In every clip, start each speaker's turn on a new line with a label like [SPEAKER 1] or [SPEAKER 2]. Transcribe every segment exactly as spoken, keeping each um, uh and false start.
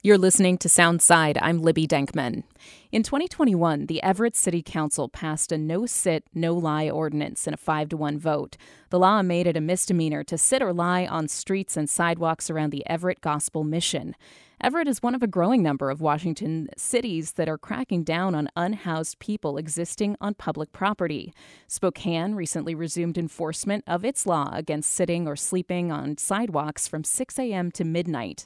[SPEAKER 1] You're listening to Soundside. I'm Libby Denkman. In twenty twenty-one, the Everett City Council passed a no-sit, no-lie ordinance in a five to one vote. The law made it a misdemeanor to sit or lie on streets and sidewalks around the Everett Gospel Mission. Everett is one of a growing number of Washington cities that are cracking down on unhoused people existing on public property. Spokane recently resumed enforcement of its law against sitting or sleeping on sidewalks from six a.m. to midnight.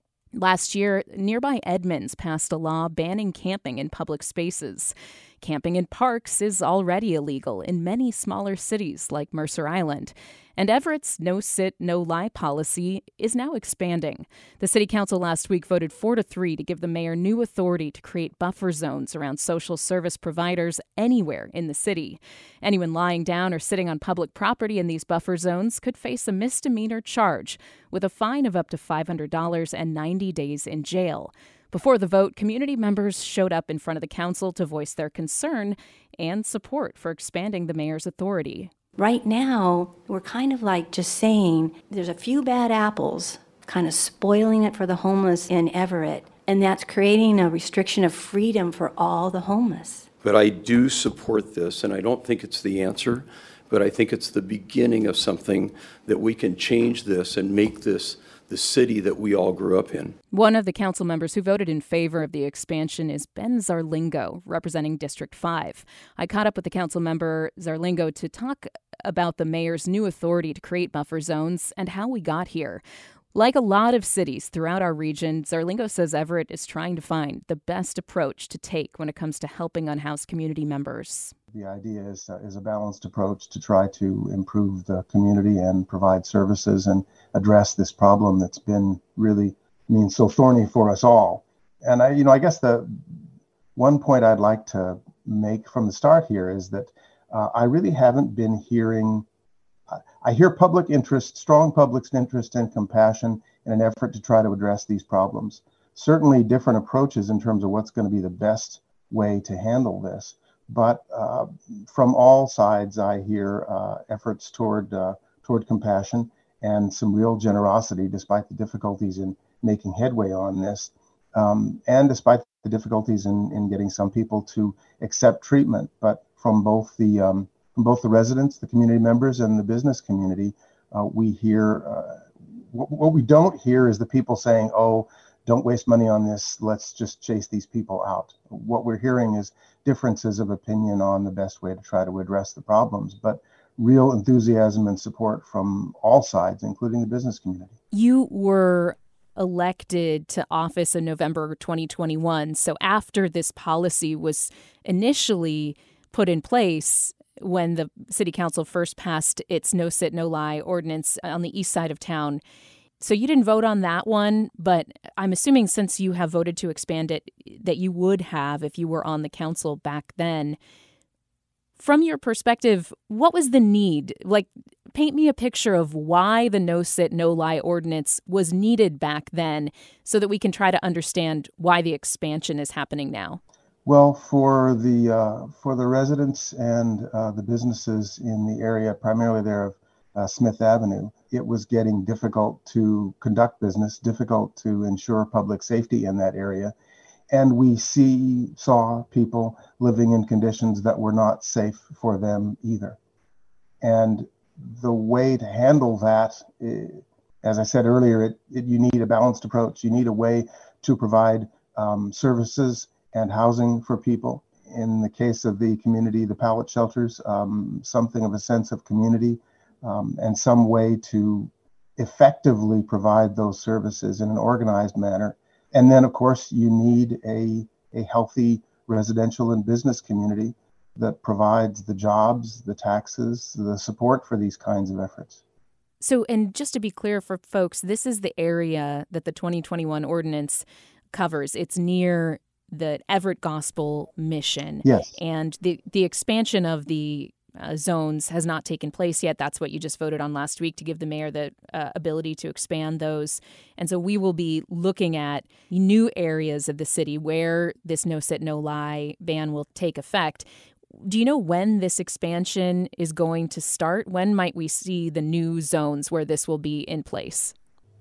[SPEAKER 1] Last year, nearby Edmonds passed a law banning camping in public spaces. Camping in parks is already illegal in many smaller cities like Mercer Island. And Everett's no-sit, no-lie policy is now expanding. The city council last week voted four to three to give the mayor new authority to create buffer zones around social service providers anywhere in the city. Anyone lying down or sitting on public property in these buffer zones could face a misdemeanor charge with a fine of up to five hundred dollars and ninety days in jail. Before the vote, community members showed up in front of the council to voice their concern and support for expanding the mayor's authority.
[SPEAKER 2] Right now, we're kind of like just saying there's a few bad apples, kind of spoiling it for the homeless in Everett, and that's creating a restriction of freedom for all the homeless.
[SPEAKER 3] But I do support this, and I don't think it's the answer, but I think it's the beginning of something that we can change this and make this the city that we all grew up in.
[SPEAKER 1] One of the council members who voted in favor of the expansion is Ben Zarlingo, representing District five. I caught up with the council member Zarlingo to talk about the mayor's new authority to create buffer zones and how we got here. Like a lot of cities throughout our region, Zarlingo says Everett is trying to find the best approach to take when it comes to helping unhoused community members.
[SPEAKER 4] The idea is, uh, is a balanced approach to try to improve the community and provide services and address this problem that's been really, I mean, so thorny for us all. And I, you know, I guess the one point I'd like to make from the start here is that uh, I really haven't been hearing, uh, I hear public interest, strong public interest and compassion in an effort to try to address these problems. Certainly different approaches in terms of what's going to be the best way to handle this. But uh, from all sides, I hear uh, efforts toward uh, toward compassion and some real generosity, despite the difficulties in making headway on this, um, and despite the difficulties in, in getting some people to accept treatment. But from both the um, from both the residents, the community members, and the business community, uh, we hear uh, what, what we don't hear is the people saying, "Oh, don't waste money on this. Let's just chase these people out." What we're hearing is differences of opinion on the best way to try to address the problems, but real enthusiasm and support from all sides, including the business community.
[SPEAKER 1] You were elected to office in November twenty twenty-one. So after this policy was initially put in place, when the city council first passed its no-sit, no-lie ordinance on the east side of town, so you didn't vote on that one, but I'm assuming since you have voted to expand it, that you would have if you were on the council back then. From your perspective, what was the need? Like, paint me a picture of why the no-sit, no-lie ordinance was needed back then so that we can try to understand why the expansion is happening now.
[SPEAKER 4] Well, for the uh, for the residents and uh, the businesses in the area, primarily there of uh, Smith Avenue, it was getting difficult to conduct business, difficult to ensure public safety in that area. And we see, saw people living in conditions that were not safe for them either. And the way to handle that, as I said earlier, it, it, you need a balanced approach. You need a way to provide um, services and housing for people. In the case of the community, the pallet shelters, um, something of a sense of community, um, and some way to effectively provide those services in an organized manner. And then, of course, you need a, a healthy residential and business community that provides the jobs, the taxes, the support for these kinds of efforts.
[SPEAKER 1] So, and just to be clear for folks, this is the area that the twenty twenty-one ordinance covers. It's near the Everett Gospel Mission.
[SPEAKER 4] Yes.
[SPEAKER 1] And the, the expansion of the uh, zones has not taken place yet. That's what you just voted on last week, to give the mayor the uh, ability to expand those. And so we will be looking at new areas of the city where this no-sit, no-lie ban will take effect. Do you know when this expansion is going to start? When might we see the new zones where this will be in place?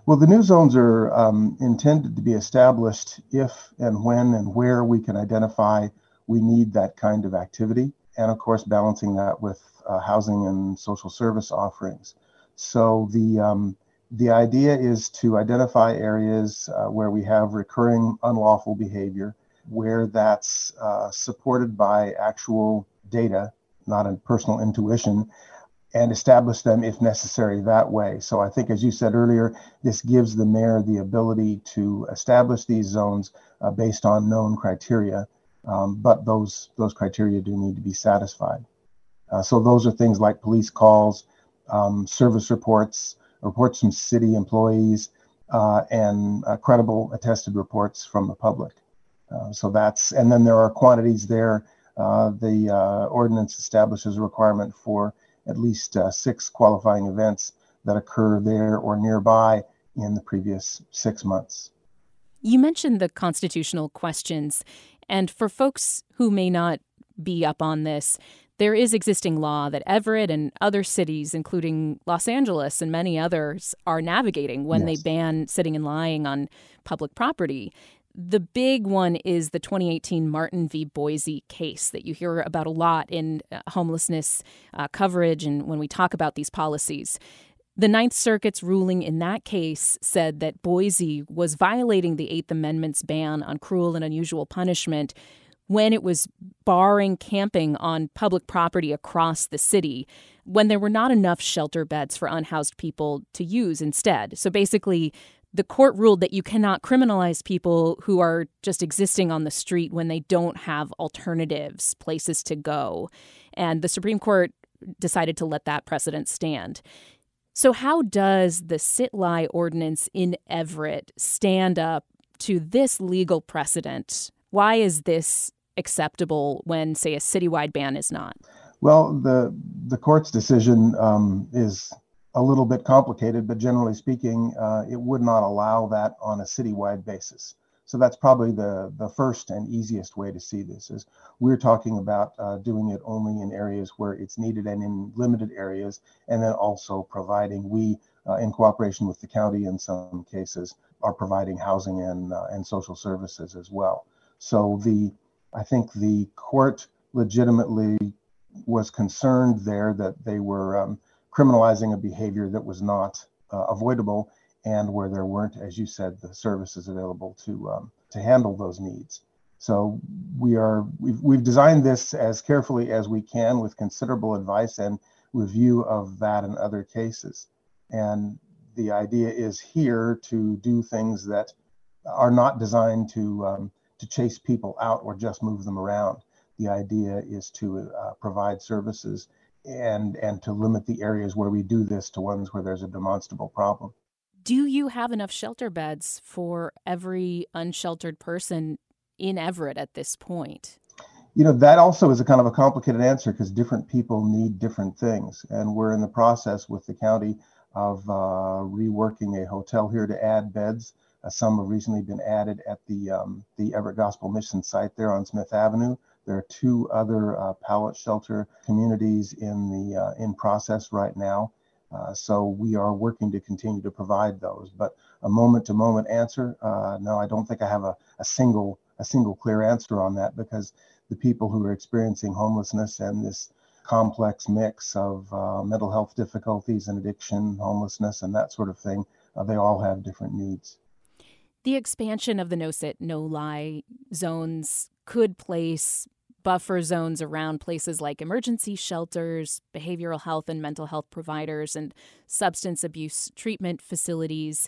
[SPEAKER 4] Well, the new zones are um, intended to be established if and when and where we can identify we need that kind of activity, and of course balancing that with uh, housing and social service offerings. So the um, the idea is to identify areas uh, where we have recurring unlawful behavior, where that's uh, supported by actual data, not a personal intuition, and establish them if necessary that way. So I think, as you said earlier, this gives the mayor the ability to establish these zones uh, based on known criteria, um, but those those criteria do need to be satisfied. Uh, so those are things like police calls, um, service reports, reports from city employees, uh, and uh, credible attested reports from the public. Uh, so that's, and then there are quantities there. Uh, the uh, ordinance establishes a requirement for at least uh, six qualifying events that occur there or nearby in the previous six months.
[SPEAKER 1] You mentioned the constitutional questions, and for folks who may not be up on this, there is existing law that Everett and other cities, including Los Angeles and many others, are navigating when yes. they ban sitting and lying on public property. The big one is the twenty eighteen Martin v. Boise case that you hear about a lot in uh, homelessness uh, coverage and when we talk about these policies. The Ninth Circuit's ruling in that case said that Boise was violating the Eighth Amendment's ban on cruel and unusual punishment when it was barring camping on public property across the city, when there were not enough shelter beds for unhoused people to use instead. So basically, the court ruled that you cannot criminalize people who are just existing on the street when they don't have alternatives, places to go. And the Supreme Court decided to let that precedent stand. So how does the sit-lie ordinance in Everett stand up to this legal precedent? Why is this acceptable when, say, a citywide ban is not?
[SPEAKER 4] Well, the the court's decision um, is a little bit complicated, but generally speaking, uh, it would not allow that on a citywide basis. So that's probably the, the first and easiest way to see this is we're talking about uh, doing it only in areas where it's needed and in limited areas, and then also providing, we, uh, in cooperation with the county in some cases, are providing housing and uh, and social services as well. So the I think the court legitimately was concerned there that they were um, criminalizing a behavior that was not uh, avoidable, and where there weren't, as you said, the services available to um, to handle those needs. So we are we've we've designed this as carefully as we can with considerable advice and review of that and other cases. And the idea is here to do things that are not designed to um, to chase people out or just move them around. The idea is to uh, provide services and and to limit the areas where we do this to ones where there's a demonstrable problem.
[SPEAKER 1] Do you have enough shelter beds for every unsheltered person in Everett at this point?
[SPEAKER 4] You know, that also is a kind of a complicated answer because different people need different things. And we're in the process with the county of uh, reworking a hotel here to add beds. Uh, some have recently been added at the um, the Everett Gospel Mission site there on Smith Avenue. There are two other uh, pallet shelter communities in the uh, in process right now. Uh, so we are working to continue to provide those. But a moment-to-moment answer, uh, no, I don't think I have a, a single a single clear answer on that, because the people who are experiencing homelessness and this complex mix of uh, mental health difficulties and addiction, homelessness, and that sort of thing, uh, they all have different needs.
[SPEAKER 1] The expansion of the no-sit, no-lie zones could place buffer zones around places like emergency shelters, behavioral health and mental health providers, and substance abuse treatment facilities.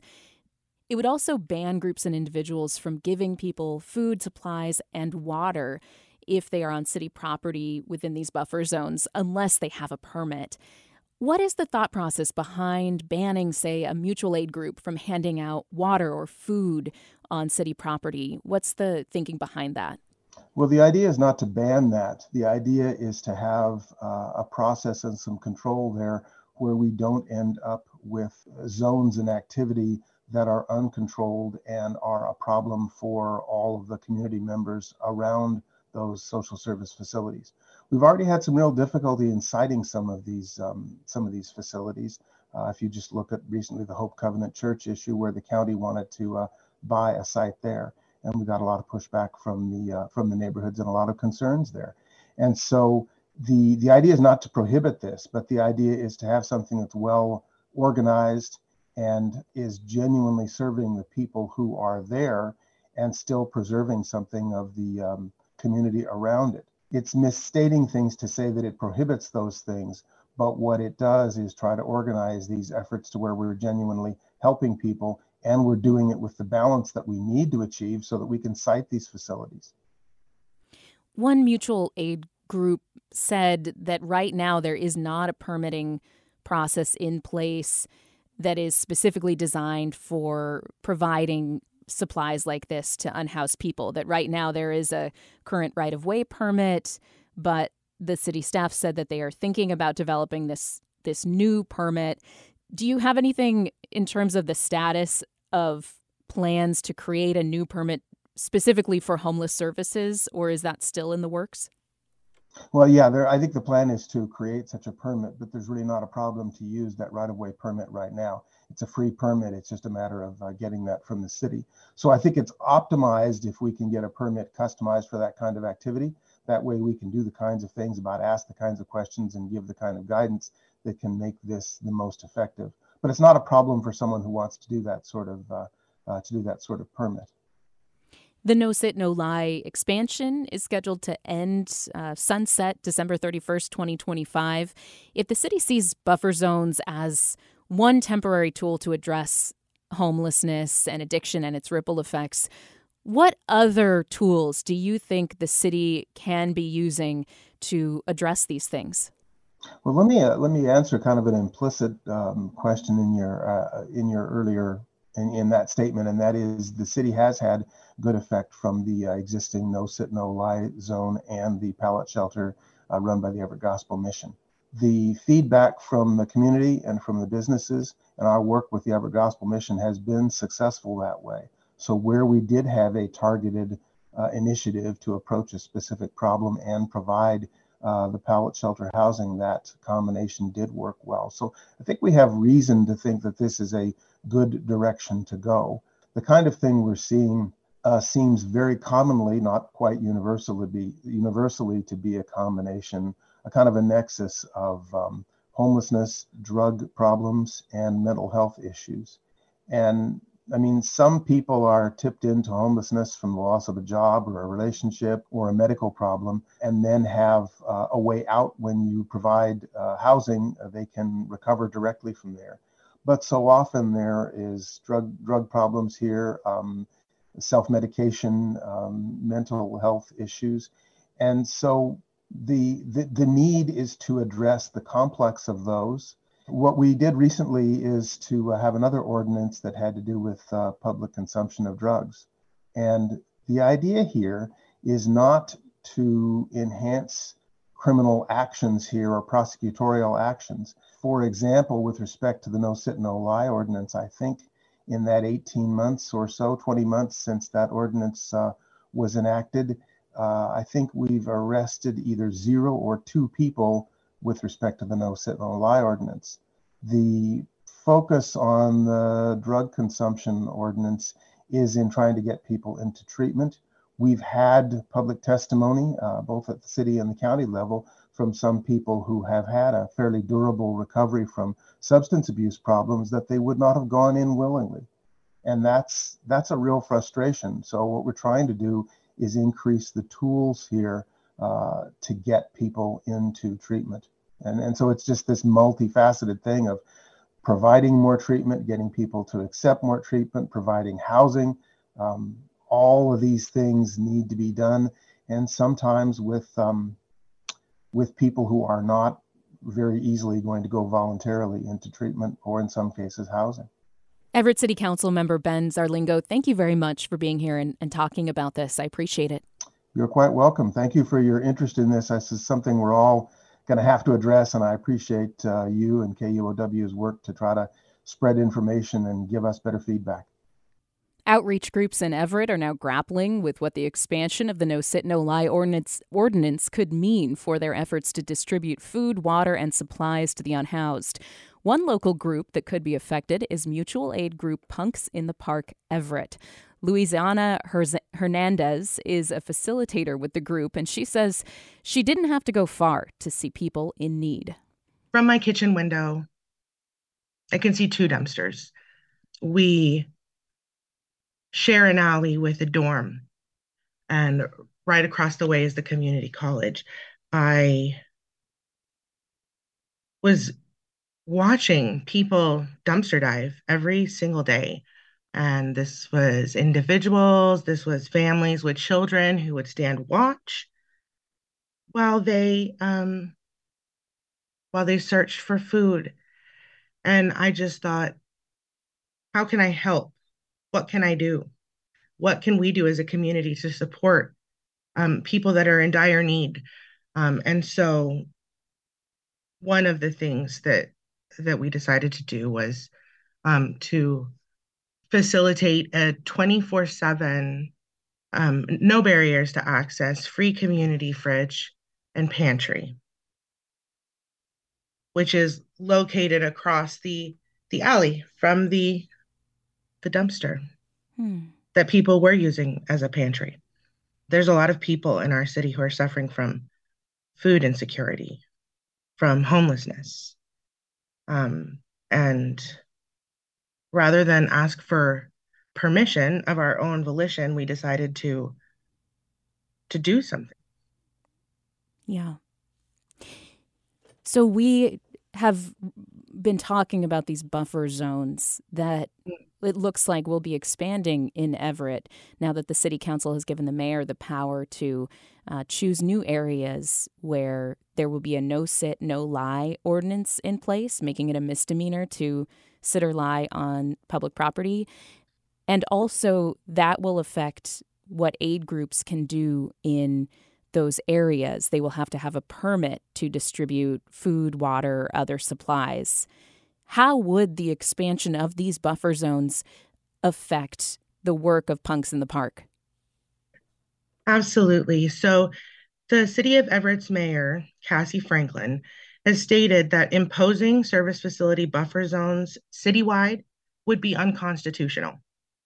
[SPEAKER 1] It would also ban groups and individuals from giving people food, supplies, and water if they are on city property within these buffer zones, unless they have a permit. What is the thought process behind banning, say, a mutual aid group from handing out water or food on city property? What's the thinking behind that?
[SPEAKER 4] Well, the idea is not to ban that. The idea is to have uh, a process and some control there where we don't end up with zones and activity that are uncontrolled and are a problem for all of the community members around those social service facilities. We've already had some real difficulty in citing some of these um, some of these facilities. Uh, if you just look at recently the Hope Covenant Church issue where the county wanted to uh, buy a site there, and we got a lot of pushback from the uh, from the neighborhoods and a lot of concerns there. And so the the idea is not to prohibit this, but the idea is to have something that's well organized and is genuinely serving the people who are there and still preserving something of the um, community around it. It's misstating things to say that it prohibits those things, but what it does is try to organize these efforts to where we're genuinely helping people, and we're doing it with the balance that we need to achieve so that we can site these facilities.
[SPEAKER 1] One mutual aid group said that right now there is not a permitting process in place that is specifically designed for providing supplies like this to unhoused people, that right now there is a current right-of-way permit, but the city staff said that they are thinking about developing this this new permit. Do you have anything in terms of the status of plans to create a new permit specifically for homeless services, or is that still in the works?
[SPEAKER 4] Well, yeah, there, I think the plan is to create such a permit, but there's really not a problem to use that right-of-way permit right now. It's a free permit. It's just a matter of uh, getting that from the city. So I think it's optimized if we can get a permit customized for that kind of activity. That way we can do the kinds of things about, ask the kinds of questions and give the kind of guidance that can make this the most effective. But it's not a problem for someone who wants to do that sort of uh, uh, to do that sort of permit.
[SPEAKER 1] The No Sit, No Lie expansion is scheduled to end uh, sunset December thirty-first, twenty twenty-five. If the city sees buffer zones as one temporary tool to address homelessness and addiction and its ripple effects, what other tools do you think the city can be using to address these things?
[SPEAKER 4] Well, let me uh, let me answer kind of an implicit um, question in your uh, in your earlier in, in that statement, and that is the city has had good effect from the uh, existing No Sit, No Lie zone and the pallet shelter uh, run by the Everett Gospel Mission. The feedback from the community and from the businesses and our work with the Everett Gospel Mission has been successful that way. So where we did have a targeted uh, initiative to approach a specific problem and provide uh, the pallet shelter housing, that combination did work well. So I think we have reason to think that this is a good direction to go. The kind of thing we're seeing uh, seems very commonly, not quite universally, be, universally to be a combination, a kind of a nexus of um, homelessness, drug problems, and mental health issues. And I mean, some people are tipped into homelessness from the loss of a job or a relationship or a medical problem, and then have uh, a way out. When you provide uh, housing, uh, they can recover directly from there. But so often there is drug drug problems here, um, self-medication, um, mental health issues. And so the, the the need is to address the complex of those. What we did recently is to uh, have another ordinance that had to do with uh, public consumption of drugs. And the idea here is not to enhance criminal actions here or prosecutorial actions. For example, with respect to the No Sit, No Lie ordinance, I think in that eighteen months or so, twenty months since that ordinance uh, was enacted, uh, I think we've arrested either zero or two people with respect to the No Sit, No Lie ordinance. The focus on the drug consumption ordinance is in trying to get people into treatment. We've had public testimony, uh, both at the city and the county level, from some people who have had a fairly durable recovery from substance abuse problems that they would not have gone in willingly. And that's that's a real frustration. So what we're trying to do is increase the tools here uh, to get people into treatment. And, and so it's just this multifaceted thing of providing more treatment, getting people to accept more treatment, providing housing. Um, all of these things need to be done. And sometimes with, um, with people who are not very easily going to go voluntarily into treatment, or in some cases, housing.
[SPEAKER 1] Everett City Council member Ben Zarlingo, thank you very much for being here and, and talking about this. I appreciate it.
[SPEAKER 4] You're quite welcome. Thank you for your interest in this. This is something we're all going to have to address, and I appreciate uh, you and K U O W's work to try to spread information and give us better feedback.
[SPEAKER 1] Outreach groups in Everett are now grappling with what the expansion of the No Sit, No Lie ordinance, ordinance could mean for their efforts to distribute food, water, and supplies to the unhoused. One local group that could be affected is mutual aid group Punks in the Park Everett. Louisiana Hernandez is a facilitator with the group, and she says she didn't have to go far to see people in need.
[SPEAKER 5] From my kitchen window, I can see two dumpsters. We share an alley with a dorm, and right across the way is the community college. I was watching people dumpster dive every single day. And this was individuals, this was families with children who would stand watch while they um, while they searched for food. And I just thought, how can I help? What can I do? What can we do as a community to support um, people that are in dire need? Um, and so one of the things that that we decided to do was um, to facilitate a twenty-four seven, um, no barriers to access, free community fridge and pantry, which is located across the the alley from the the dumpster hmm. that people were using as a pantry. There's a lot of people in our city who are suffering from food insecurity, from homelessness, um, and rather than ask for permission of our own volition, we decided to to do something.
[SPEAKER 1] Yeah. So we have been talking about these buffer zones that it looks like will be expanding in Everett now that the city council has given the mayor the power to uh, choose new areas where there will be a no sit, no lie ordinance in place, making it a misdemeanor to sit or lie on public property. And also that will affect what aid groups can do in those areas. They will have to have a permit to distribute food, water, other supplies. How would the expansion of these buffer zones affect the work of Punks in the Park?
[SPEAKER 5] Absolutely. So the city of Everett's mayor, Cassie Franklin, has stated that imposing service facility buffer zones citywide would be unconstitutional.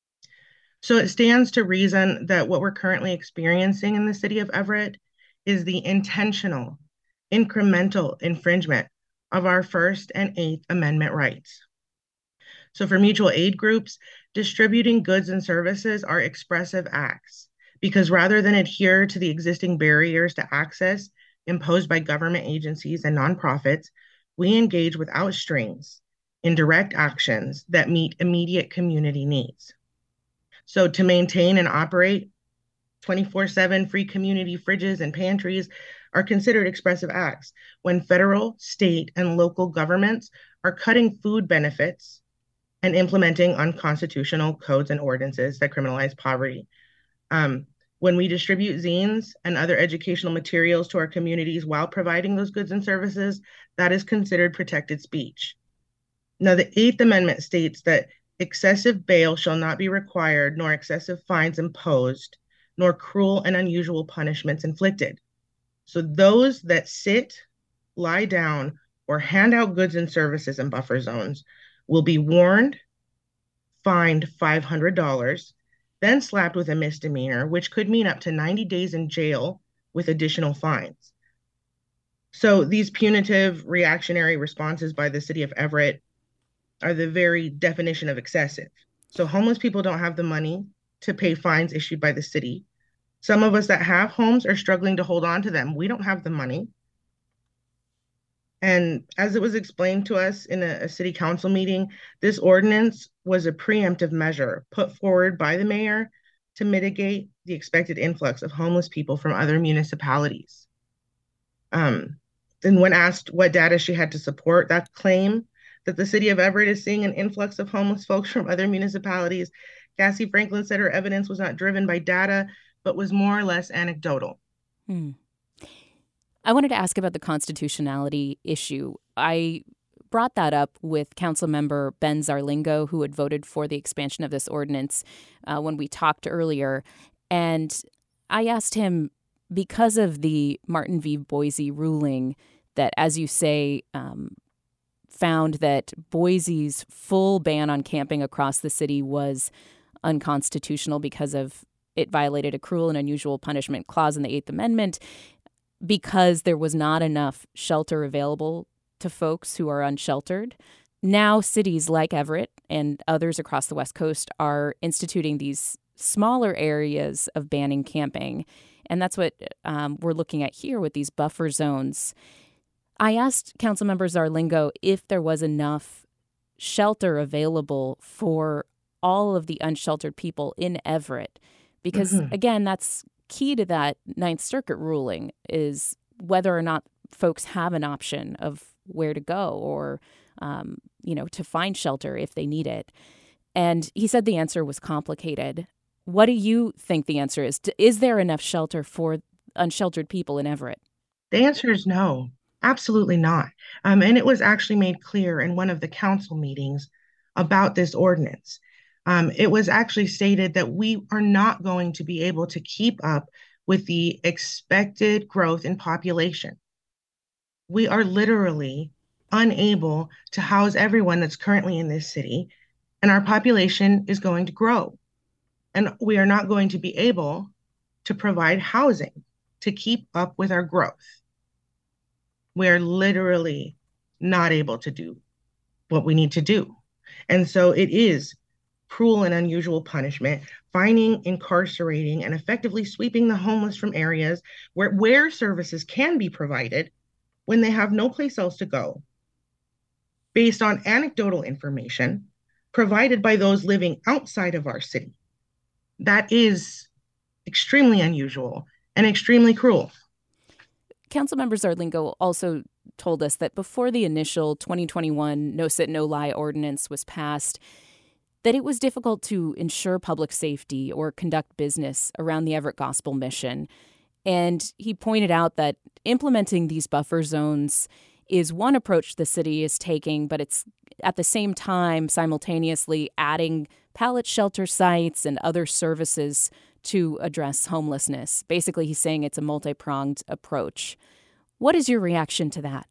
[SPEAKER 5] So it stands to reason that what we're currently experiencing in the city of Everett is the intentional, incremental infringement of our First and Eighth Amendment rights. So for mutual aid groups, distributing goods and services are expressive acts because rather than adhere to the existing barriers to access imposed by government agencies and nonprofits, we engage without strings in direct actions that meet immediate community needs. So to maintain and operate twenty-four seven free community fridges and pantries are considered expressive acts when federal, state, and local governments are cutting food benefits and implementing unconstitutional codes and ordinances that criminalize poverty. Um, when we distribute zines and other educational materials to our communities while providing those goods and services, that is considered protected speech. Now, the Eighth Amendment states that excessive bail shall not be required, nor excessive fines imposed, nor cruel and unusual punishments inflicted. So those that sit, lie down, or hand out goods and services in buffer zones will be warned, fined five hundred dollars, then slapped with a misdemeanor, which could mean up to ninety days in jail with additional fines. So these punitive reactionary responses by the city of Everett are the very definition of excessive. So homeless people don't have the money to pay fines issued by the city. Some of us that have homes are struggling to hold on to them. We don't have the money. And as it was explained to us in a, a city council meeting, this ordinance was a preemptive measure put forward by the mayor to mitigate the expected influx of homeless people from other municipalities. Um, and when asked what data she had to support that claim that the city of Everett is seeing an influx of homeless folks from other municipalities, Cassie Franklin said her evidence was not driven by data, but was more or less anecdotal.
[SPEAKER 1] Hmm. I wanted to ask about the constitutionality issue. I brought that up with Councilmember Ben Zarlingo, who had voted for the expansion of this ordinance uh, when we talked earlier. And I asked him, because of the Martin v. Boise ruling that, as you say, um, found that Boise's full ban on camping across the city was unconstitutional because of it violated a cruel and unusual punishment clause in the Eighth Amendment because there was not enough shelter available to folks who are unsheltered. Now cities like Everett and others across the West Coast are instituting these smaller areas of banning camping. And that's what um, we're looking at here with these buffer zones. I asked Councilmember Zarlingo if there was enough shelter available for all of the unsheltered people in Everett. Because, mm-hmm. again, that's key to that Ninth Circuit ruling is whether or not folks have an option of where to go or, um, you know, to find shelter if they need it. And he said the answer was complicated. What do you think the answer is? Is there enough shelter for unsheltered people in Everett?
[SPEAKER 5] The answer is no, absolutely not. Um, and it was actually made clear in one of the council meetings about this ordinance. Um, it was actually stated that we are not going to be able to keep up with the expected growth in population. We are literally unable to house everyone that's currently in this city, and our population is going to grow. And we are not going to be able to provide housing to keep up with our growth. We are literally not able to do what we need to do. And so it is cruel and unusual punishment, fining, incarcerating, and effectively sweeping the homeless from areas where, where services can be provided when they have no place else to go, based on anecdotal information provided by those living outside of our city. That is extremely unusual and extremely cruel.
[SPEAKER 1] Councilmember Zarlingo also told us that before the initial twenty twenty-one No Sit, No Lie ordinance was passed, that it was difficult to ensure public safety or conduct business around the Everett Gospel Mission. And he pointed out that implementing these buffer zones is one approach the city is taking, but it's at the same time simultaneously adding pallet shelter sites and other services to address homelessness. Basically, he's saying it's a multi-pronged approach. What is your reaction to that?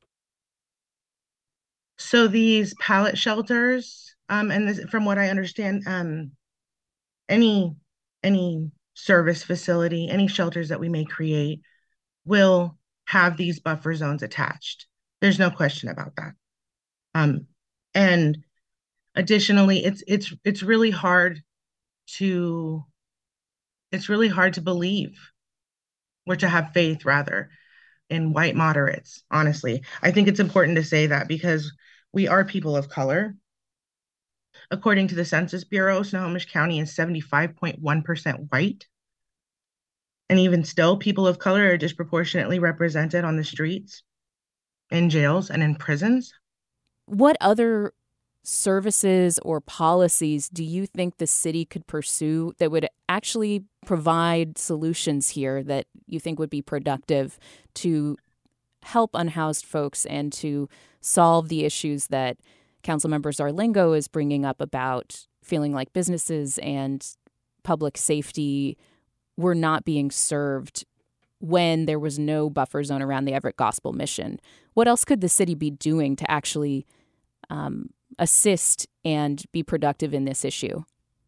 [SPEAKER 5] So these pallet shelters, um, and this, from what I understand, um, any any service facility, any shelters that we may create will have these buffer zones attached. There's no question about that. Um, and additionally, it's it's it's really hard to it's really hard to believe, or to have faith rather, in white moderates. Honestly, I think it's important to say that because we are people of color. According to the Census Bureau, Snohomish County is seventy-five point one percent white. And even still, people of color are disproportionately represented on the streets, in jails, and in prisons.
[SPEAKER 1] What other services or policies do you think the city could pursue that would actually provide solutions here that you think would be productive to help unhoused folks and to solve the issues that Councilmember Zarlingo is bringing up about feeling like businesses and public safety were not being served when there was no buffer zone around the Everett Gospel Mission? What else could the city be doing to actually um, assist and be productive in this issue?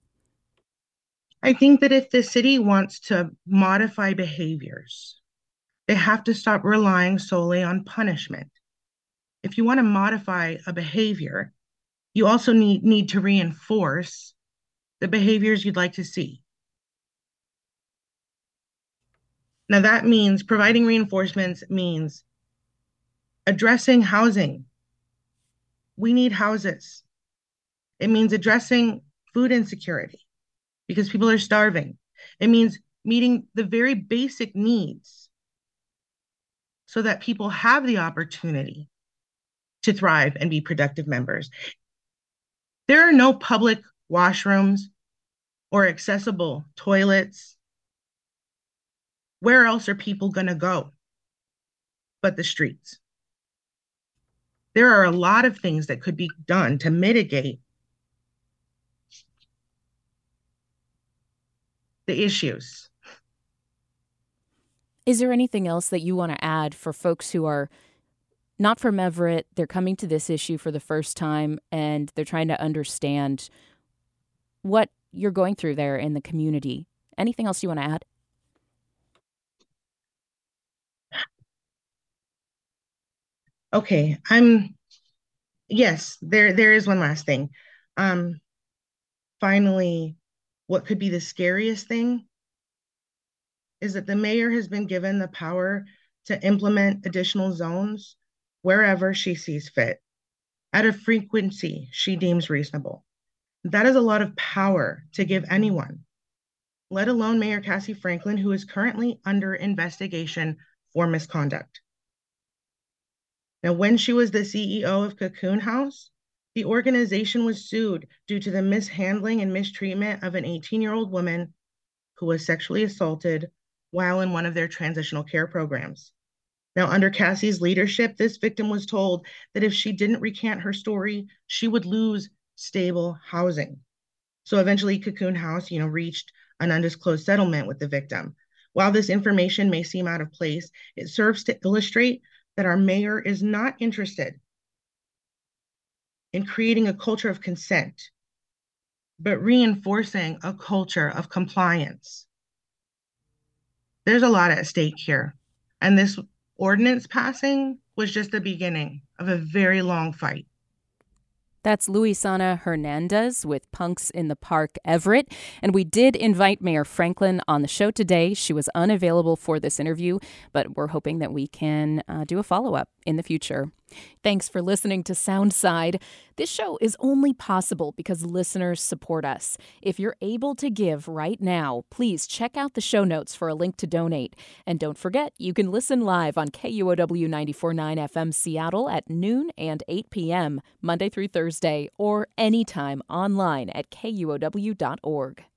[SPEAKER 5] I think that if the city wants to modify behaviors, they have to stop relying solely on punishment. If you want to modify a behavior, you also need, need to reinforce the behaviors you'd like to see. Now that means providing reinforcements means addressing housing. We need houses. It means addressing food insecurity because people are starving. It means meeting the very basic needs so that people have the opportunity to thrive and be productive members. There are no public washrooms or accessible toilets. Where else are people going to go but the streets? There are a lot of things that could be done to mitigate the issues.
[SPEAKER 1] Is there anything else that you want to add for folks who are not from Everett. They're coming to this issue for the first time, and they're trying to understand what you're going through there in the community. Anything else you want to add?
[SPEAKER 5] Okay, I'm, yes, there there is one last thing. Um, finally, what could be the scariest thing is that the mayor has been given the power to implement additional zones wherever she sees fit, at a frequency she deems reasonable. That is a lot of power to give anyone, let alone Mayor Cassie Franklin, who is currently under investigation for misconduct. Now, when she was the C E O of Cocoon House, the organization was sued due to the mishandling and mistreatment of an eighteen-year-old woman who was sexually assaulted while in one of their transitional care programs. Now, under Cassie's leadership, this victim was told that if she didn't recant her story, she would lose stable housing. So eventually, Cocoon House, you know, reached an undisclosed settlement with the victim. While this information may seem out of place, it serves to illustrate that our mayor is not interested in creating a culture of consent, but reinforcing a culture of compliance. There's a lot at stake here, and this ordinance passing was just the beginning of a very long fight.
[SPEAKER 1] That's Luisana Hernandez with Punks in the Park Everett. And we did invite Mayor Franklin on the show today. She was unavailable for this interview, but we're hoping that we can uh, do a follow-up in the future. Thanks for listening to Soundside. This show is only possible because listeners support us. If you're able to give right now, please check out the show notes for a link to donate. And don't forget, you can listen live on K U O W ninety-four point nine F M Seattle at noon and eight p.m. Monday through Thursday, or anytime online at K U O W dot org.